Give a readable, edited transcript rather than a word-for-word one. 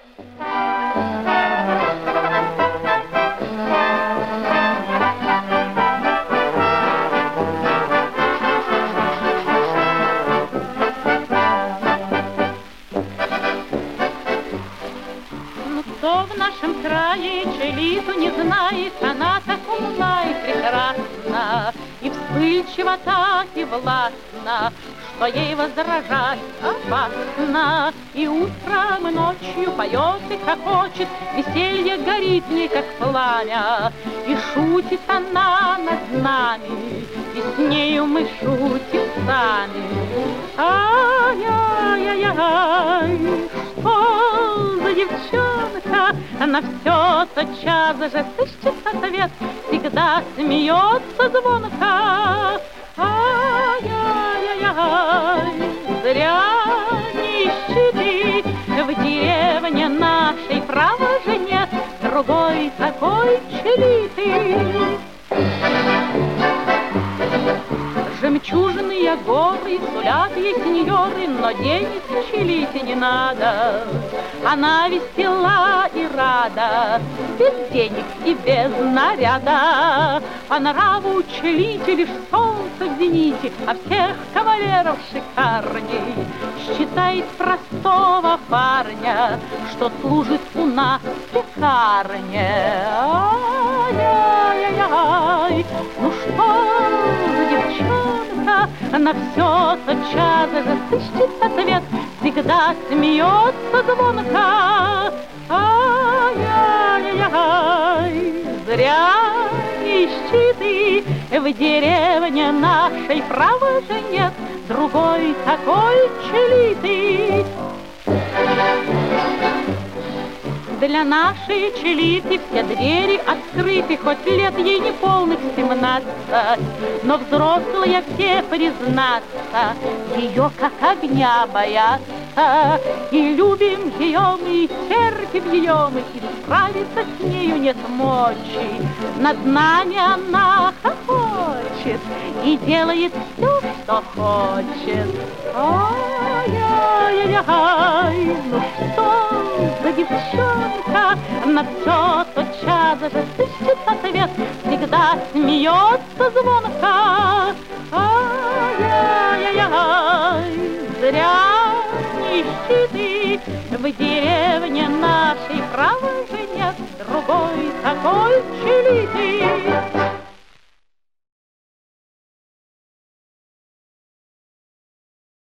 Кто в нашем крае Челиту не знает, она так умна и прекрасна, и вспыльчива так и властна, что ей возражать опасно. И утром, и ночью поет и хохочет, веселье горит в ней, как пламя, и шутит она над нами, и с нею мы шутим сами. Ай-яй-яй-яй, что за девчонка, она все тотчас же сыщет ответ, всегда смеется звонко. Ай-яй-яй-яй, зря не ищи ты в деревне нашей, право же нет другой такой Челиты. Жемчужные горы сулят ей сеньоры, но денег Челите не надо. Она весела и рада, без денег и без наряда. По нраву Челите лишь солнце в зените, а всех кавалеров шикарней. Считает простого парня, что служит у нас пекарне. Ай-яй-яй-яй, ну что за девчонка, она все тотчас же сыщет ответ, всегда смеется звонко. Ай-яй-яй, зря ищи ты в деревне нашей, право же нет другой такой Челиты. Для нашей Челиты все двери открыты, хоть лет ей не полных 17, но взрослые все, признаться, ее как огня боятся. И любим ее мы, и терпим ее мы, и справиться с нею нет мочи. Над нами она хохочет и делает все, что хочет. Ай-яй-яй, ну что за девчонка, на все тотчас же сыщет ответ, всегда смеется звонко. Ай-яй-яй, зря не ищи ты в деревне нашей, право же нет другой такой Челиты.